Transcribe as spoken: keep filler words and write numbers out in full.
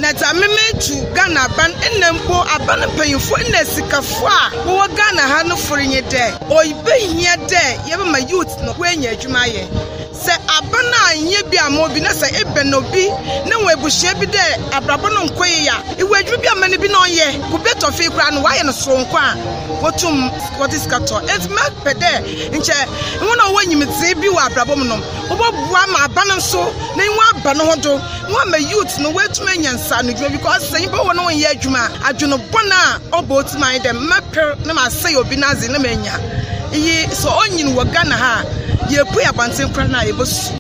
na tameme tu Ghana ban enempo aban panyimfo na sikafo a wo Ghana ha no forinye de oibehia de yeba ma youth no kwenya adwuma ye se abana anye bi amobi na se ebe no bi na webuhye bi de abrabo no nkoye ya iwadwu bi amane bi no ye ku beto fe kura no waye no sonko a wotum wotiskato et ma pede nche wona wanyimtse bi wa abrabo no obobua ma abana so na nwa aba no hodo nwa ma youth no wetum anyansa no dwo because se yibo wono ye adwuma adwono bona obotima dem maper na ma say obi nazi na manya yi so onyin wo Ghana ha ye pu ya banten kra na ye bosu